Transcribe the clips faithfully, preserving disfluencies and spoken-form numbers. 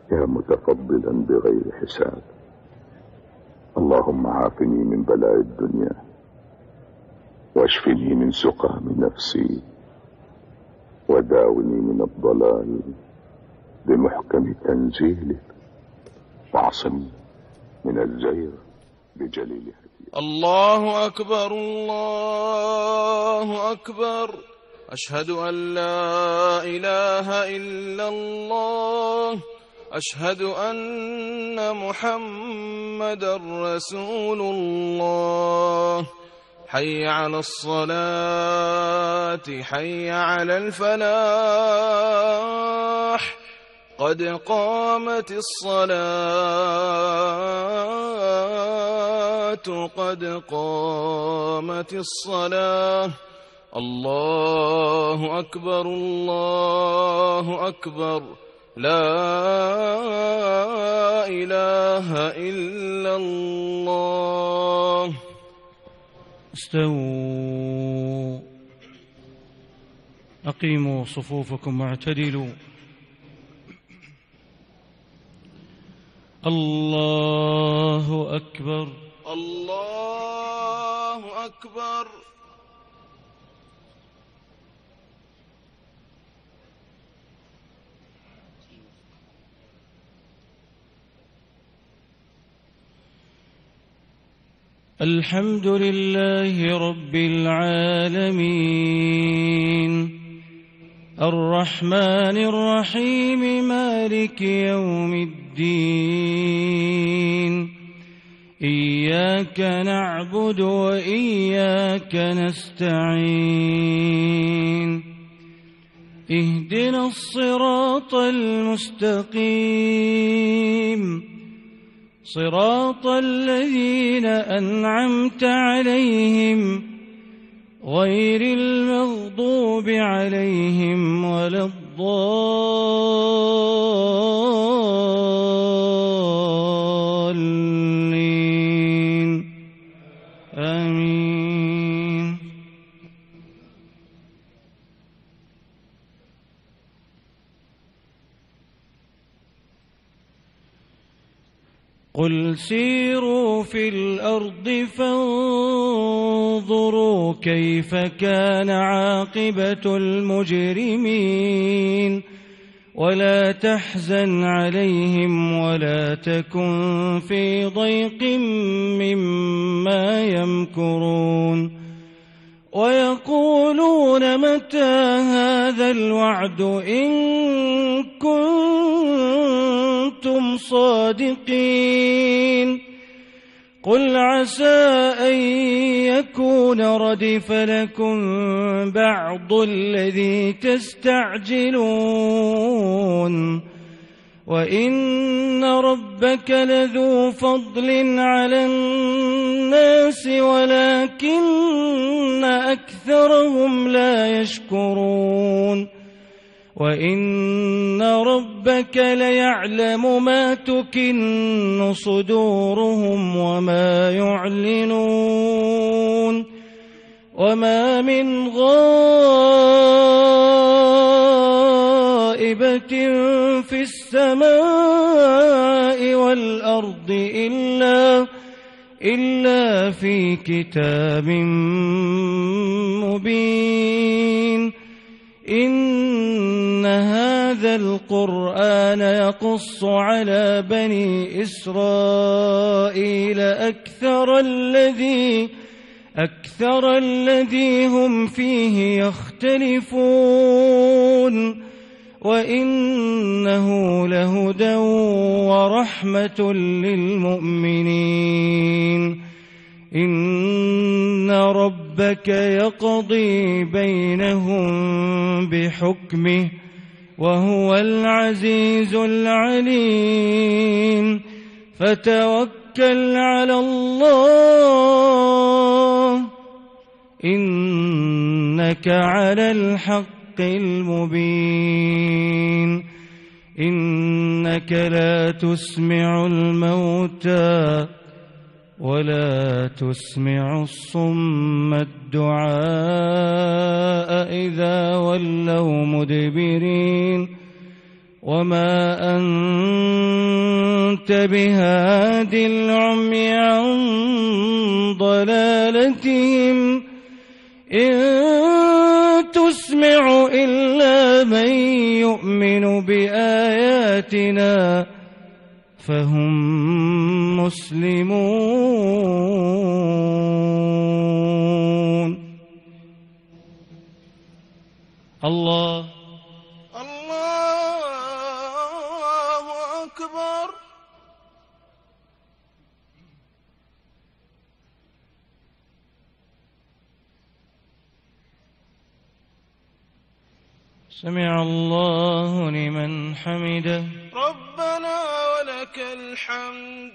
يا متفضلا بغير حساب. اللهم عافني من بلاء الدنيا واشفني من سقام نفسي وداوني من الضلال بمحكم تنزيله واعصمني من الزيغ بجليل هديه. الله أكبر الله أكبر، أشهد أن لا إله إلا الله، أشهد أن محمدا رسول الله. حي على الصلاة، حي على الفلاح، قد قامت الصلاة، قد قامت الصلاة. الله أكبر الله أكبر، لا إله إلا الله. استووا، أقيموا صفوفكم واعتدلوا. الله أكبر الله أكبر. الحمد لله رب العالمين، الرحمن الرحيم، مالك يوم الدين. إياك نعبد وإياك نستعين، اهدنا الصراط المستقيم، صراط الذين أنعمت عليهم غير المغضوب عليهم ولا الضالين. آمين. قل سيروا في الأرض فانظروا كيف كان عاقبة المجرمين، ولا تحزن عليهم ولا تكن في ضيق مما يمكرون. ويقولون متى هذا الوعد إن كنتم صادقين. قل عسى أن يكون ردف لكم بعض الذي تستعجلون، وإن ربك لذو فضل على الناس ولكن أكثرهم لا يشكرون. وإن ربك ليعلم ما تكن صدورهم وما يعلنون. وما من غائبة في السماء والأرض إلا إلا في كتاب مبين. إن هذا القرآن يقص على بني إسرائيل أكثر الذي أكثر الذي هم فيه يختلفون، وإنه لهدى ورحمة للمؤمنين. إن ربك يقضي بينهم بحكمه وهو العزيز العليم. فتوكل على الله إنك على الحق المبين. إنك لا تسمع الموتى ولا تسمع الصم الدعاء إذا ولوا مدبرين. وما أنت أنت بهاد العمي عن ضلالتهم إن تسمع إلا من يؤمن بآياتنا فهم مسلمون. الله الله أكبر. سمع الله لمن حمده. ربنا ولك الحمد.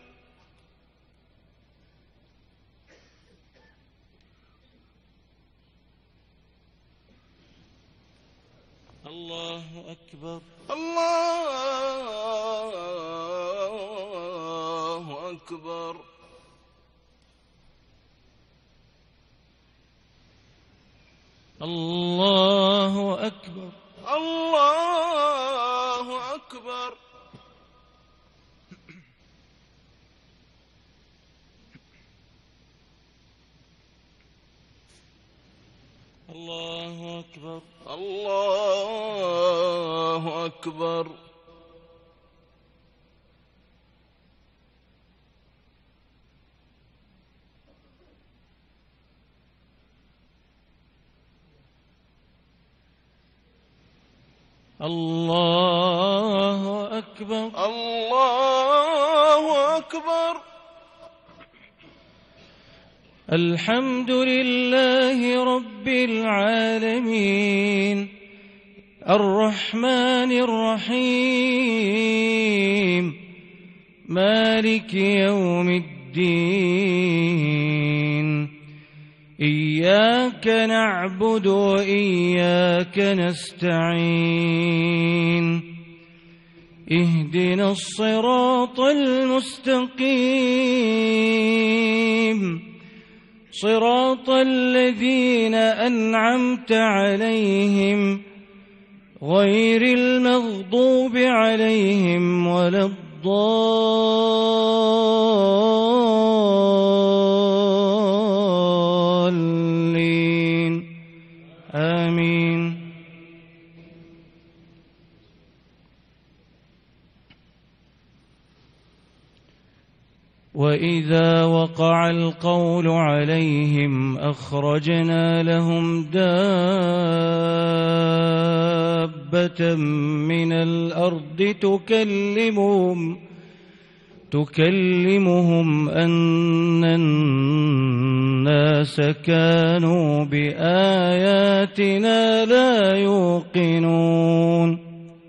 الله أكبر. الله أكبر. الله أكبر. الله أكبر. الله أكبر. الله أكبر. الله أكبر. الله أكبر. الحمد لله رب العالمين الرحمن الرحيم مالك يوم الدين إياك نعبد وإياك نستعين اهدنا الصراط المستقيم صراط الذين أنعمت عليهم غير المغضوب عليهم ولا الضالين آمين. وإذا وقع القول عليهم أخرجنا لهم دابة من الأرض تكلمهم تكلمهم أن الناس كانوا بآياتنا لا يوقنون.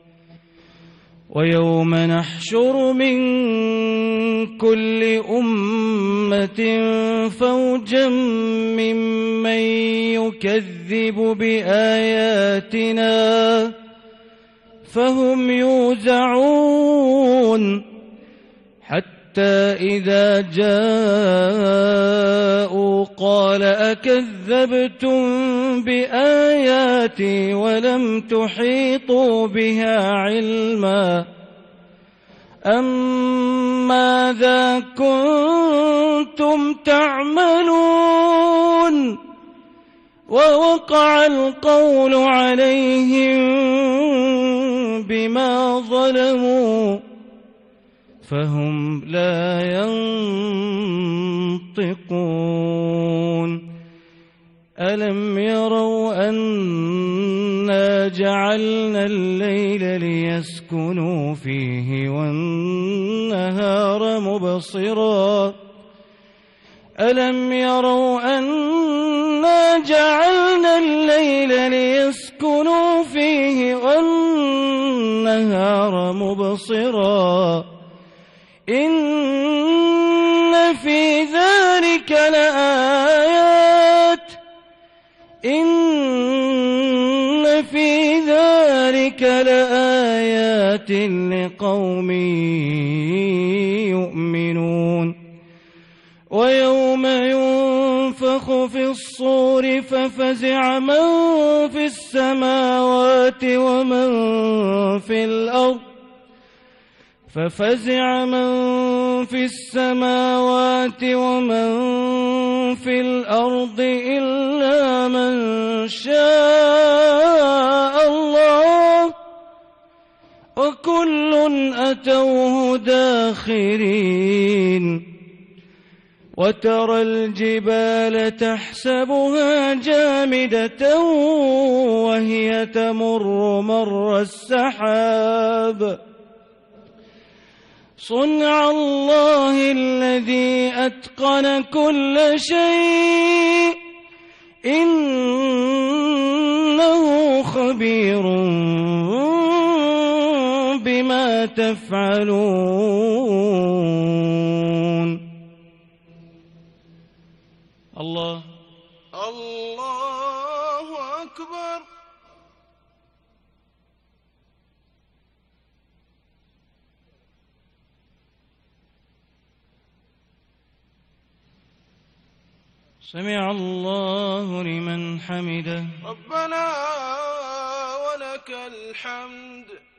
ويوم نحشر من كل أمة فوجا ممن يكذب بآياتنا فهم يوزعون حتى إذا جاءوا قال أكذبتم بآياتي ولم تحيطوا بها علما أم ماذا كنتم تعملون. ووقع القول عليهم بما ظلموا فهم لا ينطقون. ألم يروا أنا جعلنا الليل ليسكنوا فيه والنهار مبصرا ألم يروا أنا جعلنا الليل ليسكنوا فيه والنهار مبصرا إن في ذلك لآيات إن في ذلك لآيات لقوم يؤمنون. ويوم ينفخ في الصور ففزع من في السماوات ومن في الأرض ففزع من في السماوات ومن في الأرض إلا من شاء الله وكل أتوه داخرين وترى الجبال تحسبها جامدة وهي تمر مر السحاب صنع الله الذي أتقن كل شيء إنه خبير بما تفعلون. الله الله أكبر. سمع الله لمن حمده. ربنا ولك الحمد.